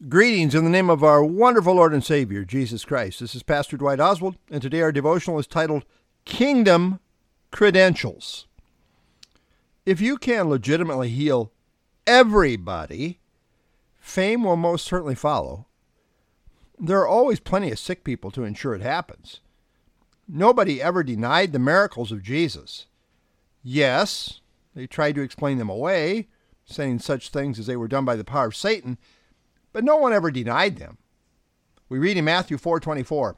Greetings in the name of our wonderful Lord and Savior, Jesus Christ. This is Pastor Dwight Oswald, and today our devotional is titled Kingdom Credentials. If you can legitimately heal everybody, fame will most certainly follow. There are always plenty of sick people to ensure it happens. Nobody ever denied the miracles of Jesus. Yes, they tried to explain them away, saying such things as they were done by the power of Satan, but no one ever denied them. We read in Matthew 4:24,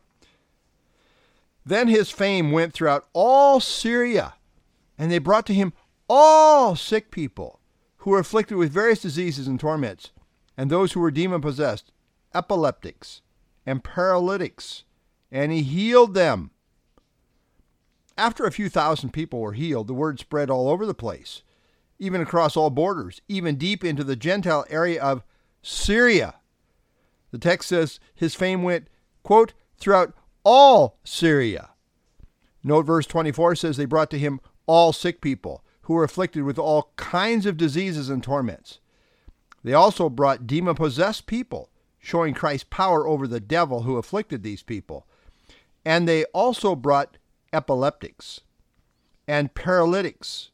"Then his fame went throughout all Syria, and they brought to him all sick people who were afflicted with various diseases and torments, and those who were demon-possessed, epileptics, and paralytics, and he healed them." After a few thousand people were healed, the word spread all over the place, even across all borders, even deep into the Gentile area of Syria. The text says his fame went, quote, throughout all Syria. Note verse 24 says they brought to him all sick people who were afflicted with all kinds of diseases and torments. They also brought demon-possessed people, showing Christ's power over the devil who afflicted these people. And they also brought epileptics and paralytics,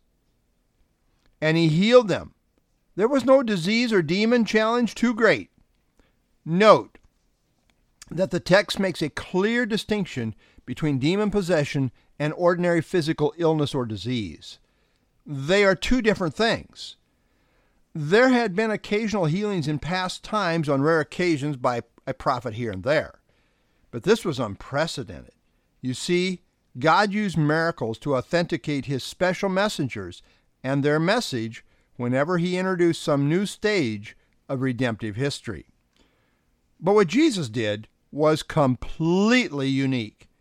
and he healed them. There was no disease or demon challenge too great. Note that the text makes a clear distinction between demon possession and ordinary physical illness or disease. They are two different things. There had been occasional healings in past times on rare occasions by a prophet here and there, but this was unprecedented. You see, God used miracles to authenticate his special messengers and their message whenever he introduced some new stage of redemptive history. But what Jesus did was completely unique.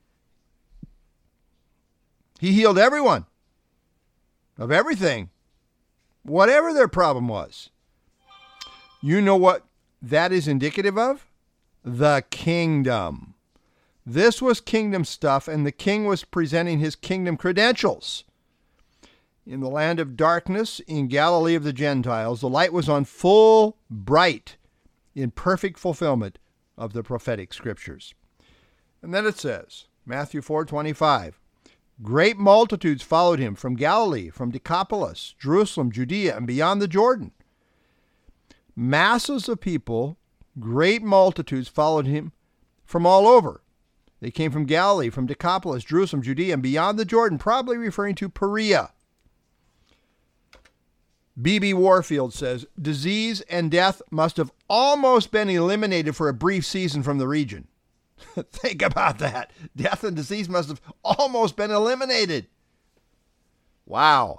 He healed everyone of everything, whatever their problem was. You know what that is indicative of? The kingdom. This was kingdom stuff, and the king was presenting his kingdom credentials. In the land of darkness, in Galilee of the Gentiles, the light was on full bright in perfect fulfillment of the prophetic scriptures. And then it says, Matthew 4:25, great multitudes followed him from Galilee, from Decapolis, Jerusalem, Judea, and beyond the Jordan. Masses of people, great multitudes followed him from all over. They came from Galilee, from Decapolis, Jerusalem, Judea, and beyond the Jordan, probably referring to Perea. B.B. Warfield says, disease and death must have almost been eliminated for a brief season from the region. Think about that. Death and disease must have almost been eliminated. Wow.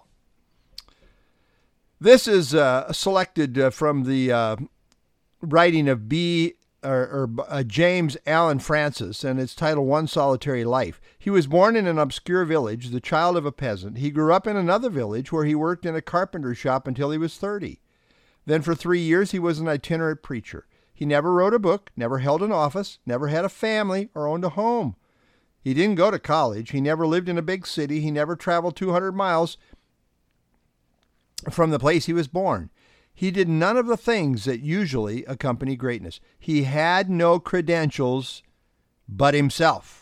This is selected from the writing of James Allen Francis, and it's titled One Solitary Life. He was born in an obscure village, the child of a peasant. He grew up in another village where he worked in a carpenter's shop until he was 30. Then for 3 years he was an itinerant preacher. He never wrote a book, never held an office, never had a family or owned a home. He didn't go to college. He never lived in a big city. He never traveled 200 miles from the place he was born. He did none of the things that usually accompany greatness. He had no credentials but himself.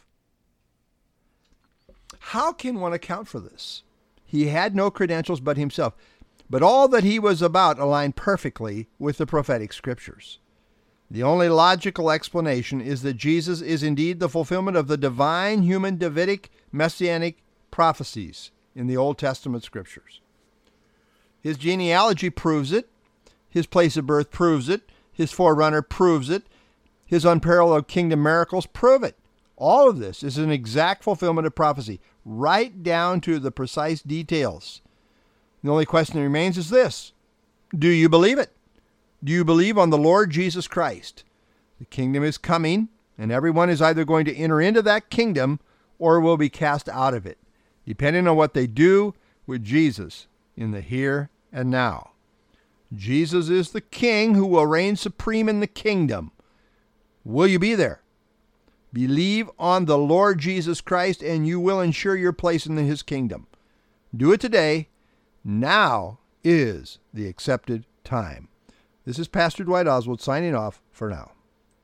How can one account for this? He had no credentials but himself, but all that he was about aligned perfectly with the prophetic scriptures. The only logical explanation is that Jesus is indeed the fulfillment of the divine, human, Davidic, messianic prophecies in the Old Testament scriptures. His genealogy proves it. His place of birth proves it. His forerunner proves it. His unparalleled kingdom miracles prove it. All of this is an exact fulfillment of prophecy, right down to the precise details. The only question that remains is this: do you believe it? Do you believe on the Lord Jesus Christ? The kingdom is coming, and everyone is either going to enter into that kingdom or will be cast out of it, depending on what they do with Jesus in the here and now. Jesus is the king who will reign supreme in the kingdom. Will you be there? Believe on the Lord Jesus Christ and you will ensure your place in his kingdom. Do it today. Now is the accepted time. This is Pastor Dwight Oswald signing off for now.